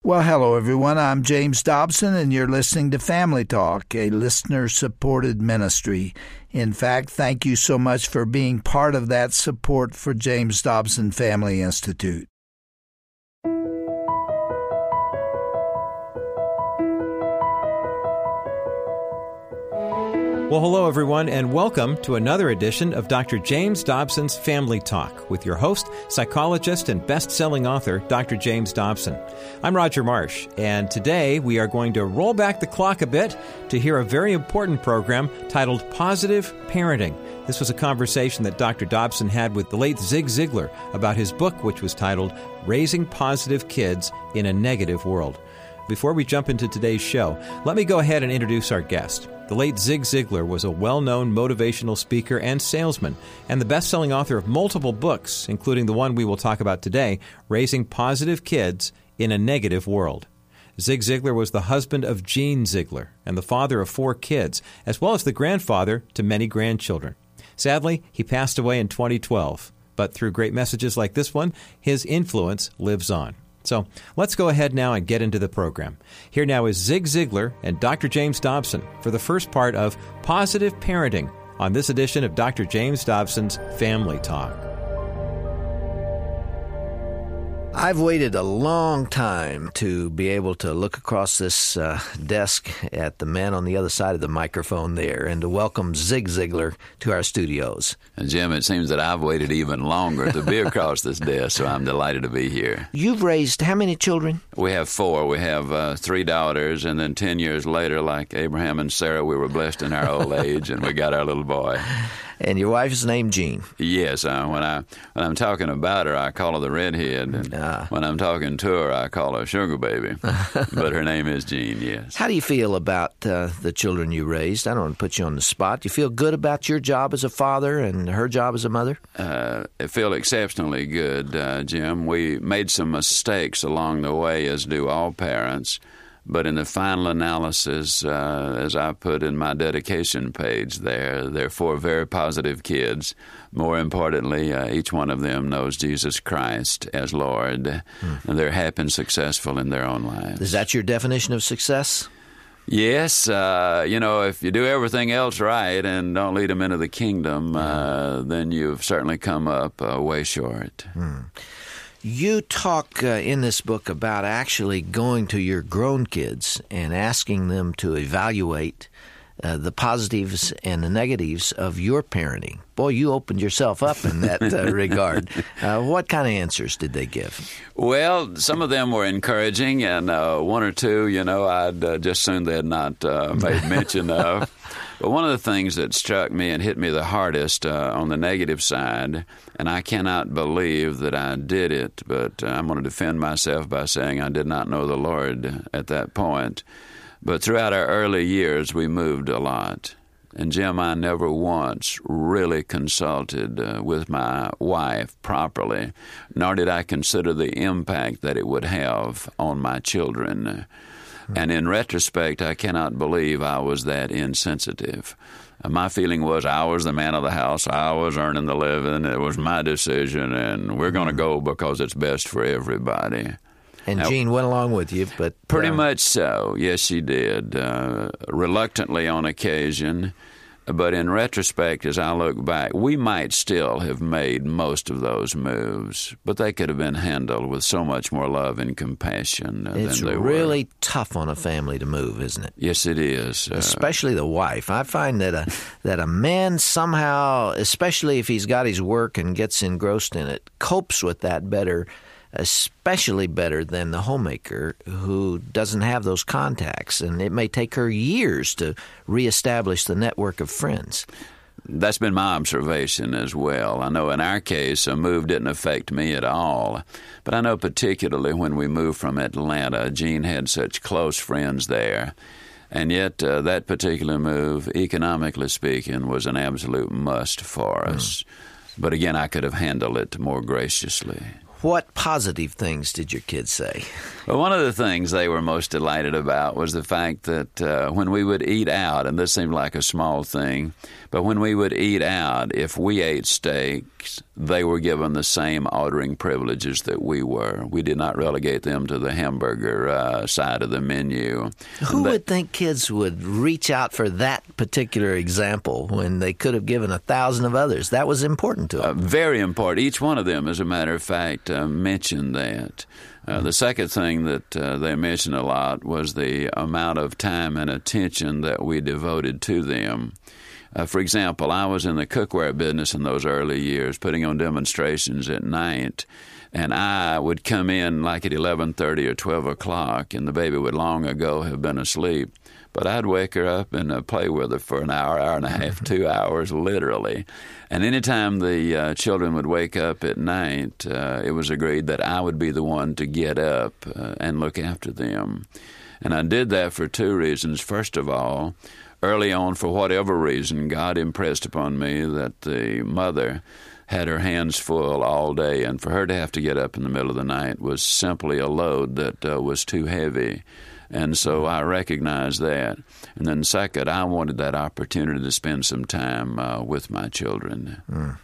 Well, hello, everyone. I'm James Dobson, and you're listening to Family Talk, a listener-supported ministry. In fact, thank you so much for being part of that support for James Dobson Family Institute. Well, hello, everyone, and welcome to another edition of Dr. James Dobson's Family Talk with your host, psychologist, and best-selling author, Dr. James Dobson. I'm Roger Marsh, and today we are going to roll back the clock a bit to hear a very important program titled Positive Parenting. This was a conversation that Dr. Dobson had with the late Zig Ziglar about his book, which was titled Raising Positive Kids in a Negative World. Before we jump into today's show, let me go ahead and introduce our guest. The late Zig Ziglar was a well-known motivational speaker and salesman, and the best-selling author of multiple books, including the one we will talk about today, Raising Positive Kids in a Negative World. Zig Ziglar was the husband of Jean Ziglar and the father of 4 kids, as well as the grandfather to many grandchildren. Sadly, he passed away in 2012, but through great messages like this one, his influence lives on. So let's go ahead now and get into the program. Here now is Zig Ziglar and Dr. James Dobson for the first part of Positive Parenting on this edition of Dr. James Dobson's Family Talk. I've waited a long time to be able to look across this desk at the man on the other side of the microphone there and to welcome Zig Ziglar to our studios. And Jim, it seems that I've waited even longer to be across this desk, so I'm delighted to be here. You've raised how many children? We have 4. We have 3 daughters, and then 10 years later, like Abraham and Sarah, we were blessed in our old age, and we got our little boy. And your wife is named Jean. Yes, when I'm talking about her, I call her the redhead, and when I'm talking to her, I call her sugar baby. But her name is Jean, yes. How do you feel about the children you raised? I don't want to put you on the spot. Do you feel good about your job as a father and her job as a mother? I feel exceptionally good, Jim. We made some mistakes along the way, as do all parents. But in the final analysis, as I put in my dedication page they're 4 very positive kids. More importantly, each one of them knows Jesus Christ as Lord, and they're happy and successful in their own lives. Is that your definition of success? Yes. If you do everything else right and don't lead them into the kingdom, then you've certainly come up way short. You talk in this book about actually going to your grown kids and asking them to evaluate the positives and the negatives of your parenting. Boy, you opened yourself up in that regard. What kind of answers did they give? Well, some of them were encouraging, and 1 or 2, I'd just assumed they had not made mention of. But one of the things that struck me and hit me the hardest on the negative side, and I cannot believe that I did it, but I'm going to defend myself by saying I did not know the Lord at that point. But throughout our early years, we moved a lot. And Jim, I never once really consulted with my wife properly, nor did I consider the impact that it would have on my children. And in retrospect, I cannot believe I was that insensitive. My feeling was I was the man of the house. I was earning the living. It was my decision, and we're going to go because it's best for everybody. And Jean went along with you, but... Pretty much so. Yes, she did. Reluctantly on occasion. But in retrospect, as I look back, we might still have made most of those moves, but they could have been handled with so much more love and compassion than they were. It's really tough on a family to move, isn't it? Yes, it is. Especially the wife. I find that a man somehow, especially if he's got his work and gets engrossed in it, copes with that better, especially better than the homemaker who doesn't have those contacts. And it may take her years to reestablish the network of friends. That's been my observation as well. I know in our case, a move didn't affect me at all. But I know particularly when we moved from Atlanta, Jean had such close friends there. And yet that particular move, economically speaking, was an absolute must for us. But again, I could have handled it more graciously. What positive things did your kids say? Well, one of the things they were most delighted about was the fact that when we would eat out, and this seemed like a small thing, but when we would eat out, if we ate steaks, they were given the same ordering privileges that we were. We did not relegate them to the hamburger side of the menu. Who would think kids would reach out for that particular example when they could have given 1,000 of others? That was important to them. Very important. Each one of them, as a matter of fact, mentioned that. The second thing that they mentioned a lot was the amount of time and attention that we devoted to them. For example, I was in the cookware business in those early years, putting on demonstrations at night, and I would come in like at 11:30 or 12 o'clock, and the baby would long ago have been asleep. But I'd wake her up and play with her for an hour, hour and a half, 2 hours, literally. And anytime the children would wake up at night, it was agreed that I would be the one to get up and look after them. And I did that for two reasons. First of all, early on, for whatever reason, God impressed upon me that the mother had her hands full all day, and for her to have to get up in the middle of the night was simply a load that was too heavy. And so I recognized that. And then second, I wanted that opportunity to spend some time with my children.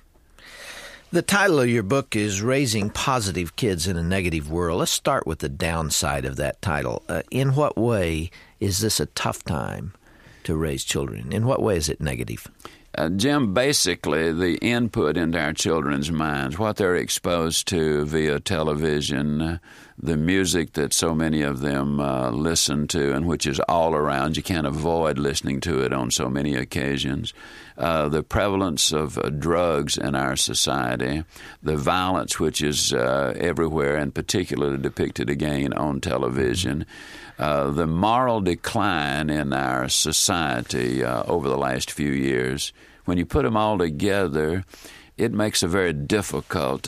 The title of your book is Raising Positive Kids in a Negative World. Let's start with the downside of that title. In what way is this a tough time to raise children? In what way is it negative? Jim, basically the input into our children's minds, what they're exposed to via television, the music that so many of them listen to and which is all around. You can't avoid listening to it on so many occasions. The prevalence of drugs in our society, the violence which is everywhere and particularly depicted again on television, the moral decline in our society over the last few years. When you put them all together, it makes a very difficult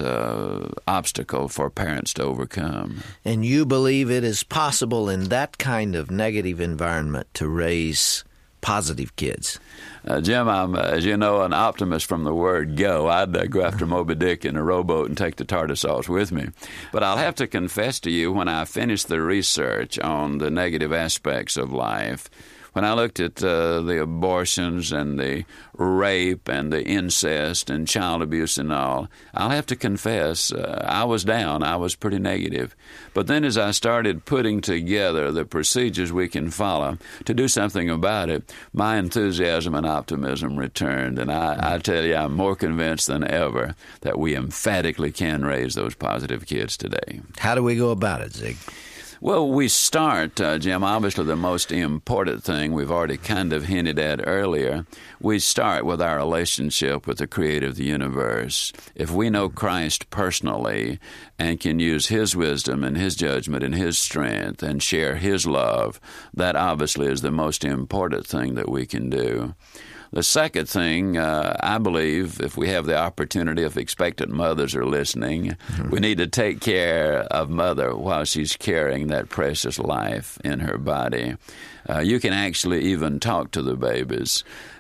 obstacle for parents to overcome. And you believe it is possible in that kind of negative environment to raise positive kids? Jim, I'm, as you know, an optimist from the word go. I'd go after Moby Dick in a rowboat and take the tartar sauce with me. But I'll have to confess to you, when I finished the research on the negative aspects of life, when I looked at the abortions and the rape and the incest and child abuse and all, I'll have to confess I was down. I was pretty negative. But then as I started putting together the procedures we can follow to do something about it, my enthusiasm and optimism returned. And I tell you, I'm more convinced than ever that we emphatically can raise those positive kids today. How do we go about it, Zig? Well, we start, Jim, obviously the most important thing we've already kind of hinted at earlier. We start with our relationship with the Creator of the universe. If we know Christ personally and can use His wisdom and His judgment and His strength and share His love, that obviously is the most important thing that we can do. The second thing, I believe, if we have the opportunity, if expectant mothers are listening, we need to take care of mother while she's carrying that precious life in her body. You can actually even talk to the babies,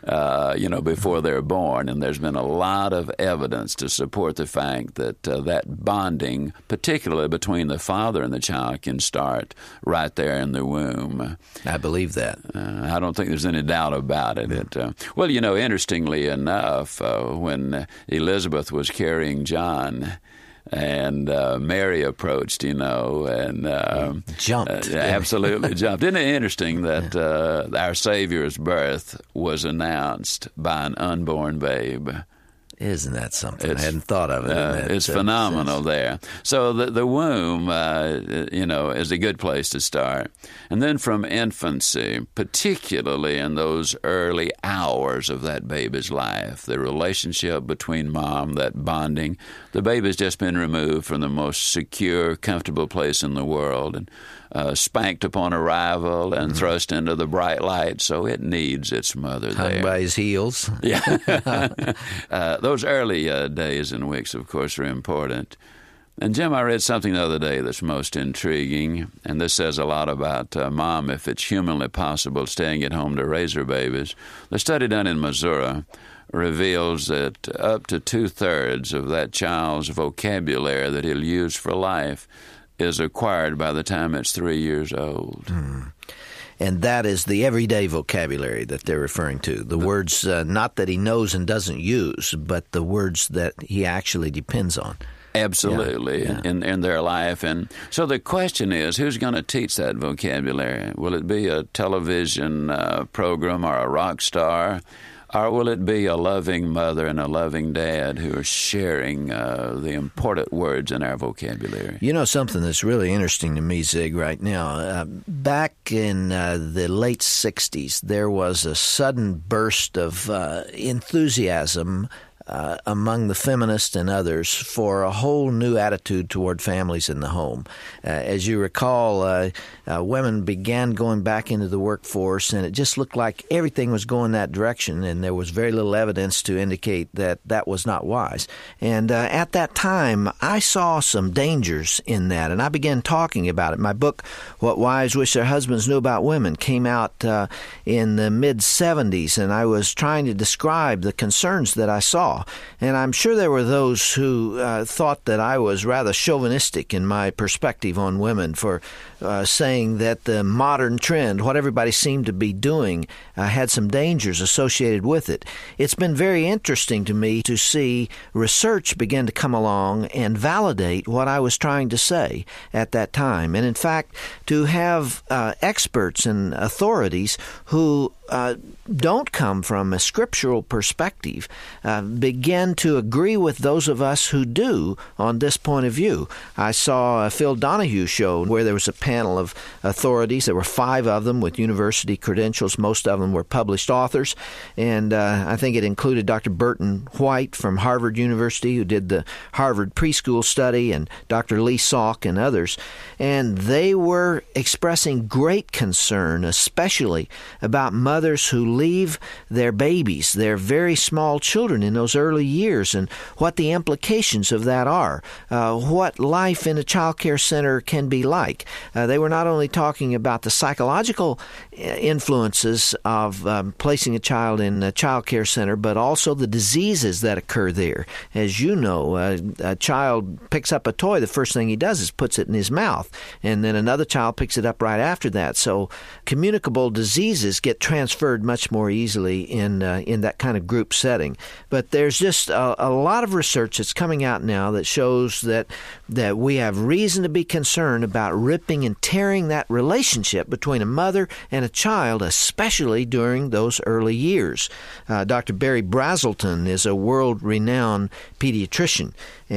before they're born. And there's been a lot of evidence to support the fact that that bonding, particularly between the father and the child, can start right there in the womb. I believe that. I don't think there's any doubt about it. Interestingly enough, when Elizabeth was carrying John, and Mary approached, and jumped. Absolutely jumped. Isn't it interesting that our Savior's birth was announced by an unborn babe? Isn't that something? I hadn't thought of it. It's phenomenal there. So the womb, is a good place to start. And then from infancy, particularly in those early hours of that baby's life, the relationship between mom, that bonding, the baby's just been removed from the most secure, comfortable place in the world and spanked upon arrival and thrust into the bright light, so it needs its mother there. Hung by his heels. Yeah. Those early days and weeks, of course, are important. And, Jim, I read something the other day that's most intriguing, and this says a lot about mom, if it's humanly possible, staying at home to raise her babies. The study done in Missouri reveals that up to 2/3 of that child's vocabulary that he'll use for life is acquired by the time it's 3 years old. And that is the everyday vocabulary that they're referring to. The words, not that he knows and doesn't use, but the words that he actually depends on. Absolutely, in their life. And so the question is, who's going to teach that vocabulary? Will it be a television program or a rock star? Or will it be a loving mother and a loving dad who are sharing the important words in our vocabulary? You know something that's really interesting to me, Zig, right now? Back in the late 60s, there was a sudden burst of enthusiasm among the feminists and others for a whole new attitude toward families in the home. As you recall, women began going back into the workforce, and it just looked like everything was going that direction, and there was very little evidence to indicate that that was not wise. And at that time, I saw some dangers in that, and I began talking about it. My book, What Wives Wish Their Husbands Knew About Women, came out in the mid-'70s, and I was trying to describe the concerns that I saw. And I'm sure there were those who thought that I was rather chauvinistic in my perspective on women for saying that the modern trend, what everybody seemed to be doing, had some dangers associated with it. It's been very interesting to me to see research begin to come along and validate what I was trying to say at that time. And in fact, to have experts and authorities who don't come from a scriptural perspective begin to agree with those of us who do on this point of view. I saw a Phil Donahue show where there was a panel of authorities. There were 5 of them with university credentials. Most of them were published authors. And I think it included Dr. Burton White from Harvard University, who did the Harvard preschool study, and Dr. Lee Salk and others. And they were expressing great concern, especially about mothers who leave their babies, their very small children in those early years, and what the implications of that are, what life in a child care center can be like. They were not only talking about the psychological influences of placing a child in a child care center, but also the diseases that occur there. As you know, a child picks up a toy, the first thing he does is puts it in his mouth, and then another child picks it up right after that. So communicable diseases get transferred much more easily in that kind of group setting. But there's just a lot of research that's coming out now that shows that we have reason to be concerned about ripping and tearing that relationship between a mother and a child, especially during those early years. Dr. Barry Brazelton is a world-renowned pediatrician,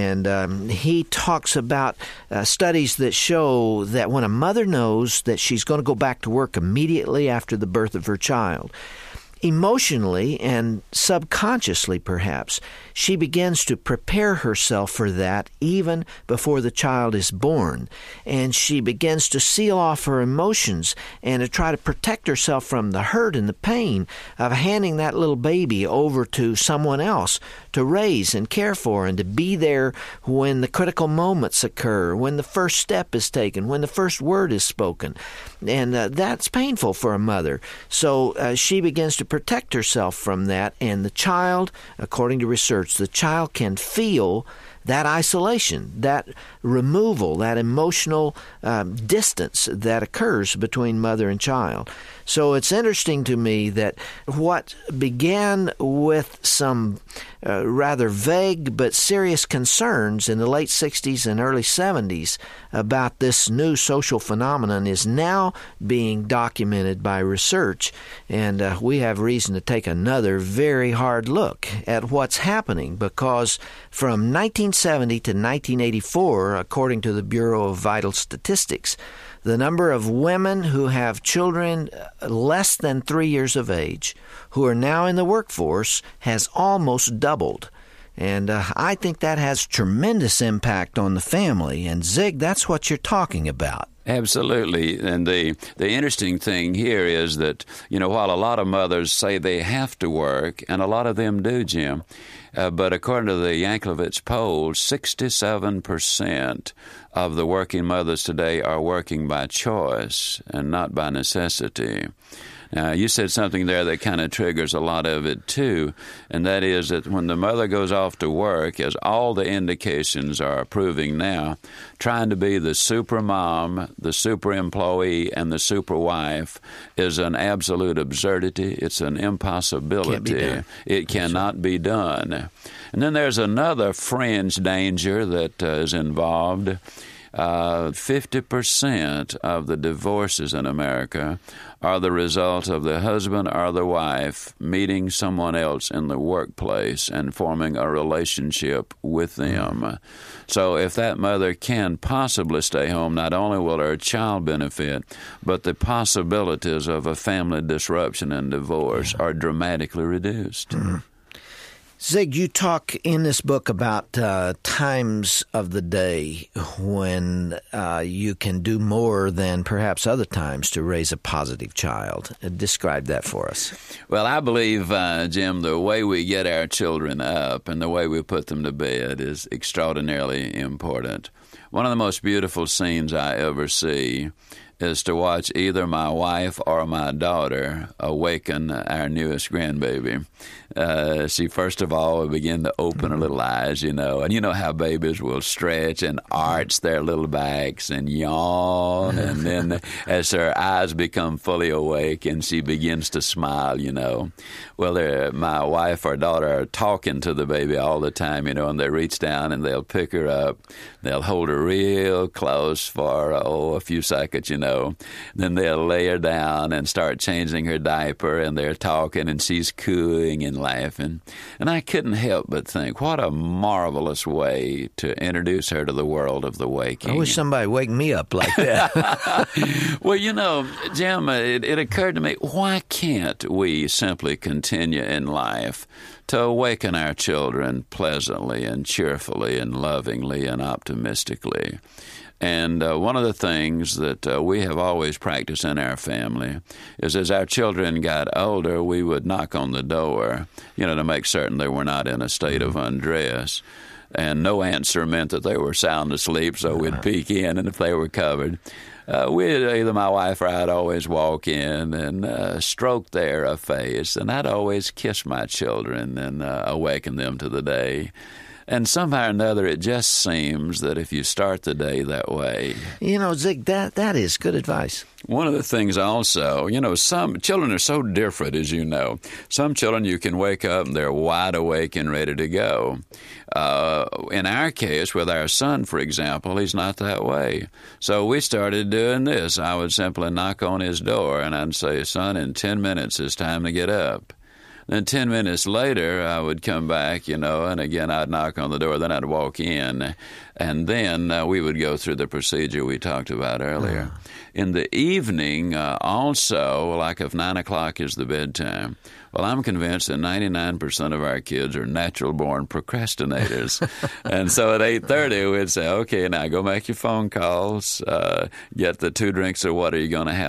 and he talks about studies that show that when a mother knows that she's going to go back to work immediately after the birth of her child, emotionally and subconsciously, perhaps, she begins to prepare herself for that even before the child is born. And she begins to seal off her emotions and to try to protect herself from the hurt and the pain of handing that little baby over to someone else to raise and care for, and to be there when the critical moments occur, when the first step is taken, when the first word is spoken. And that's painful for a mother. So she begins to protect herself from that, and the child, according to research, the child can feel that isolation, that removal, that emotional distance that occurs between mother and child. So it's interesting to me that what began with some rather vague but serious concerns in the late 60s and early 70s about this new social phenomenon is now being documented by research. And we have reason to take another very hard look at what's happening, because from 1970 to 1984, according to the Bureau of Vital Statistics, the number of women who have children less than 3 years of age who are now in the workforce has almost doubled. And I think that has tremendous impact on the family. And Zig, that's what you're talking about. Absolutely. And the interesting thing here is that, while a lot of mothers say they have to work, and a lot of them do, Jim, But according to the Yanklowitz poll, 67% of the working mothers today are working by choice and not by necessity. Now, you said something there that kind of triggers a lot of it, too, and that is that when the mother goes off to work, as all the indications are proving now, trying to be the super mom, the super employee, and the super wife is an absolute absurdity. It's an impossibility. It cannot be done. And then there's another fringe danger that is involved. 50% of the divorces in America are the result of the husband or the wife meeting someone else in the workplace and forming a relationship with them. So if that mother can possibly stay home, not only will her child benefit, but the possibilities of a family disruption and divorce are dramatically reduced. Zig, you talk in this book about times of the day when you can do more than perhaps other times to raise a positive child. Describe that for us. Well, I believe, Jim, the way we get our children up and the way we put them to bed is extraordinarily important. One of the most beautiful scenes I ever see is to watch either my wife or my daughter awaken our newest grandbaby. She, first of all, will begin to open her little eyes, and you know how babies will stretch and arch their little backs and yawn, and then as her eyes become fully awake and she begins to smile, Well, my wife or daughter are talking to the baby all the time, and they reach down and they'll pick her up. They'll hold her real close for, a few seconds, Then they'll lay her down and start changing her diaper, and they're talking, and she's cooing and laughing. And I couldn't help but think, what a marvelous way to introduce her to the world of the waking. I wish somebody would wake me up like that. Well, Jim, it occurred to me, why can't we simply continue in life to awaken our children pleasantly and cheerfully and lovingly and optimistically? And one of the things that we have always practiced in our family is as our children got older, we would knock on the door, to make certain they were not in a state of undress. And no answer meant that they were sound asleep, so we'd peek in, and if they were covered, either my wife or I'd always walk in and stroke their face, and I'd always kiss my children and awaken them to the day. And somehow or another, it just seems that if you start the day that way... Zig, that is good advice. One of the things also, some children are so different, as you know. Some children you can wake up and they're wide awake and ready to go. In our case, with our son, for example, he's not that way. So we started doing this. I would simply knock on his door and I'd say, son, in 10 minutes it's time to get up. Then 10 minutes later, I would come back, and again, I'd knock on the door, then I'd walk in, and then we would go through the procedure we talked about earlier. In the evening, also, like if 9 o'clock is the bedtime, well, I'm convinced that 99% of our kids are natural-born procrastinators. And so at 8:30, we'd say, okay, now go make your phone calls, get the 2 drinks of water you're going to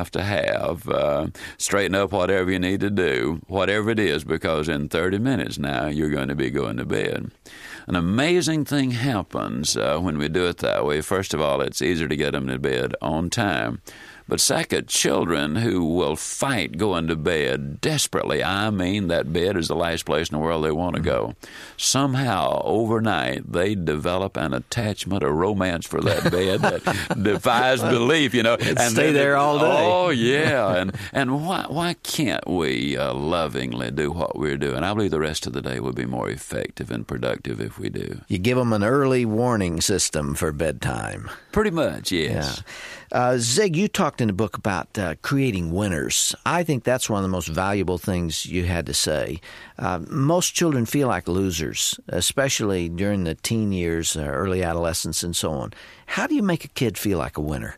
have, straighten up whatever you need to do, whatever it is, because in 30 minutes now you're going to be going to bed. An amazing thing happens when we do it that way. First of all, it's easier to get them to bed on time. But second, children who will fight going to bed desperately, I mean that bed is the last place in the world they want to go. Somehow, overnight, they develop an attachment, a romance for that bed that defies belief, And stay there all day. Oh, yeah. And why can't we lovingly do what we're doing? I believe the rest of the day will be more effective and productive if we do. You give them an early warning system for bedtime. Pretty much, yes. Yeah. Zig, you talked in the book about creating winners. I think that's one of the most valuable things you had to say. Most children feel like losers, especially during the teen years, early adolescence, and so on. How do you make a kid feel like a winner?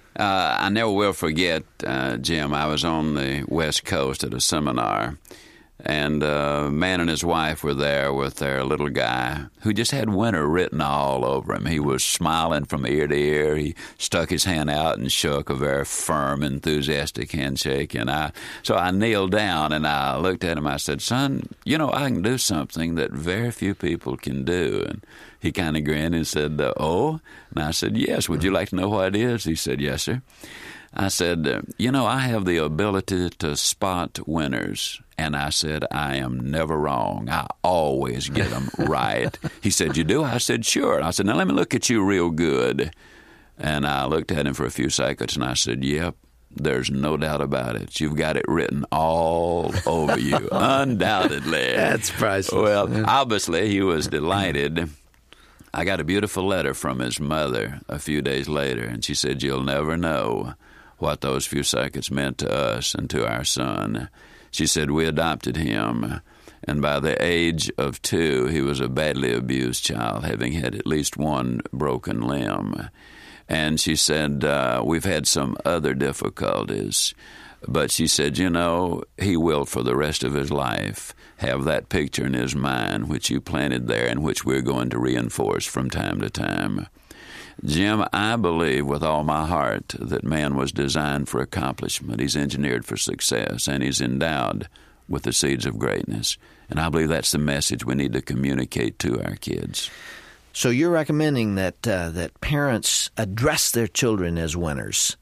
I never will forget, Jim, I was on the West Coast at a seminar, And a man and his wife were there with their little guy who just had winter written all over him. He was smiling from ear to ear. He stuck his hand out and shook a very firm, enthusiastic handshake. And so I kneeled down and I looked at him. I said, "Son, you know, I can do something that very few people can do." And he kind of grinned and said, "Oh?" And I said, "Yes. Would you like to know what it is?" He said, "Yes, sir." I said, "You know, I have the ability to spot winners." And I said, "I am never wrong. I always get them right." He said, "You do?" I said, "Sure." And I said, "Now let me look at you real good." And I looked at him for a few seconds and I said, "Yep, there's no doubt about it. You've got it written all over you, undoubtedly." That's priceless. Well, obviously he was delighted. I got a beautiful letter from his mother a few days later, and she said, "You'll never know what those few seconds meant to us and to our son." She said, "We adopted him, and by the age of 2, he was a badly abused child, having had at least one broken limb." And she said, "We've had some other difficulties." But she said, "You know, he will for the rest of his life have that picture in his mind which you planted there and which we're going to reinforce from time to time." Jim, I believe with all my heart that man was designed for accomplishment. He's engineered for success, and he's endowed with the seeds of greatness. And I believe that's the message we need to communicate to our kids. So you're recommending that that parents address their children as winners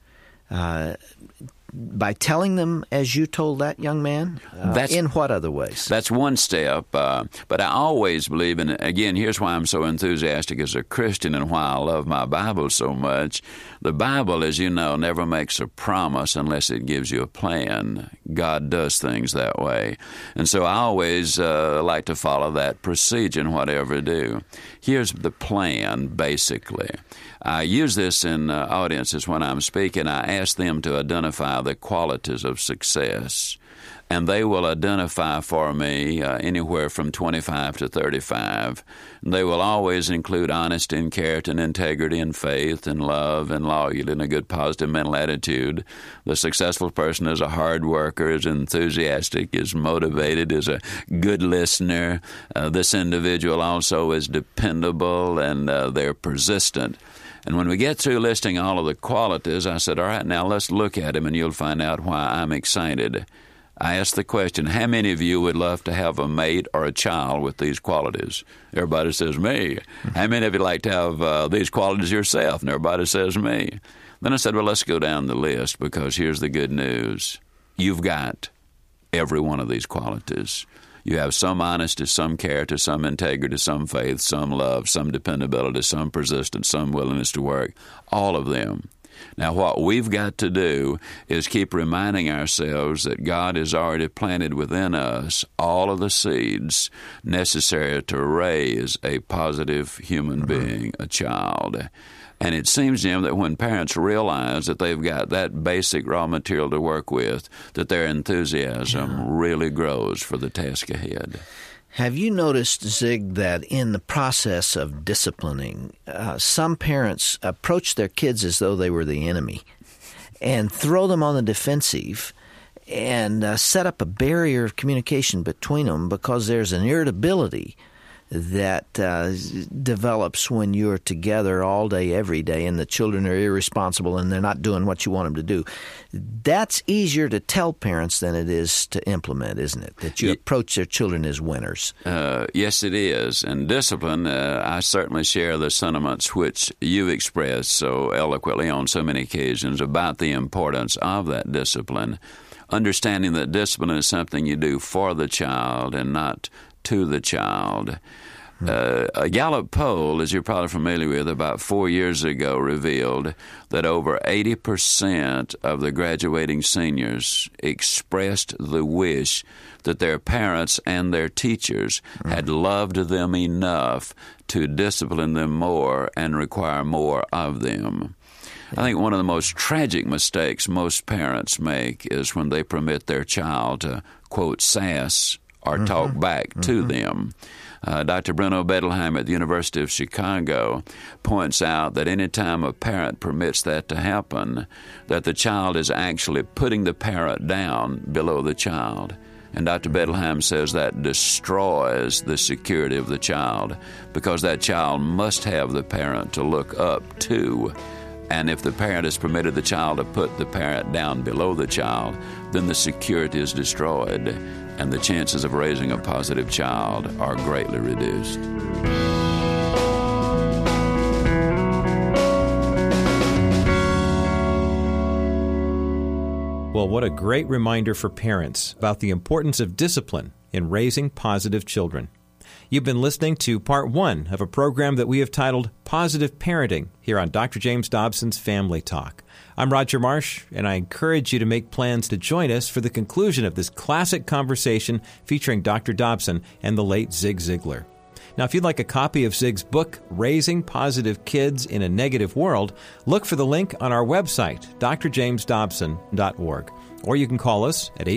by telling them as you told that young man? In what other ways? That's one step. But I always believe, and again, here's why I'm so enthusiastic as a Christian and why I love my Bible so much. The Bible, as you know, never makes a promise unless it gives you a plan. God does things that way. And so I always like to follow that procedure in whatever I do. Here's the plan, basically. I use this in audiences when I'm speaking. I ask them to identify the qualities of success, and they will identify for me anywhere from 25 to 35. They will always include honesty and character and integrity and faith and love and loyalty and a good positive mental attitude. The successful person is a hard worker, is enthusiastic, is motivated, is a good listener. This individual also is dependable, and they're persistent. And when we get through listing all of the qualities, I said, "All right, now let's look at them, and you'll find out why I'm excited." I asked the question, how many of you would love to have a mate or a child with these qualities? Everybody says me. How many of you like to have these qualities yourself? And everybody says me. Then I said, well, let's go down the list, because here's the good news. You've got every one of these qualities. You have some honesty, some character, some integrity, some faith, some love, some dependability, some persistence, some willingness to work, all of them. Now, what we've got to do is keep reminding ourselves that God has already planted within us all of the seeds necessary to raise a positive human being, a child. And it seems, Jim, that when parents realize that they've got that basic raw material to work with, that their enthusiasm really grows for the task ahead. Have you noticed, Zig, that in the process of disciplining, some parents approach their kids as though they were the enemy and throw them on the defensive and set up a barrier of communication between them because there's an irritability that develops when you're together all day, every day, and the children are irresponsible and they're not doing what you want them to do. That's easier to tell parents than it is to implement, isn't it? That you approach their children as winners. Yes, it is. And discipline, I certainly share the sentiments which you've expressed so eloquently on so many occasions about the importance of that discipline. Understanding that discipline is something you do for the child and not to the child. A Gallup poll, as you're probably familiar with, about 4 years ago revealed that over 80% of the graduating seniors expressed the wish that their parents and their teachers had loved them enough to discipline them more and require more of them. I think one of the most tragic mistakes most parents make is when they permit their child to, quote, sass or talk back to them. Dr. Bruno Bettelheim at the University of Chicago points out that any time a parent permits that to happen, that the child is actually putting the parent down below the child. And Dr. Bethlehem says that destroys the security of the child, because that child must have the parent to look up to. And if the parent has permitted the child to put the parent down below the child, then the security is destroyed, and the chances of raising a positive child are greatly reduced. Well, what a great reminder for parents about the importance of discipline in raising positive children. You've been listening to part one of a program that we have titled Positive Parenting here on Dr. James Dobson's Family Talk. I'm Roger Marsh, and I encourage you to make plans to join us for the conclusion of this classic conversation featuring Dr. Dobson and the late Zig Ziglar. Now, if you'd like a copy of Zig's book, Raising Positive Kids in a Negative World, look for the link on our website, drjamesdobson.org. Or you can call us at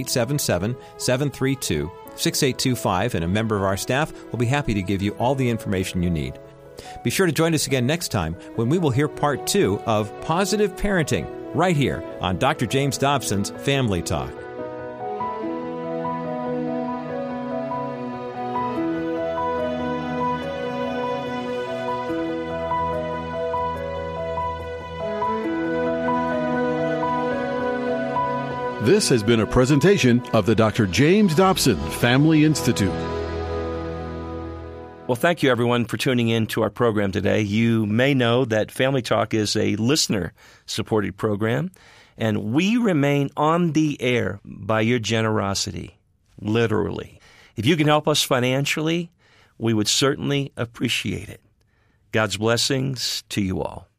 877-732-6825, and a member of our staff will be happy to give you all the information you need. Be sure to join us again next time when we will hear part two of Positive Parenting right here on Dr. James Dobson's Family Talk. This has been a presentation of the Dr. James Dobson Family Institute. Well, thank you, everyone, for tuning in to our program today. You may know that Family Talk is a listener-supported program, and we remain on the air by your generosity, literally. If you can help us financially, we would certainly appreciate it. God's blessings to you all.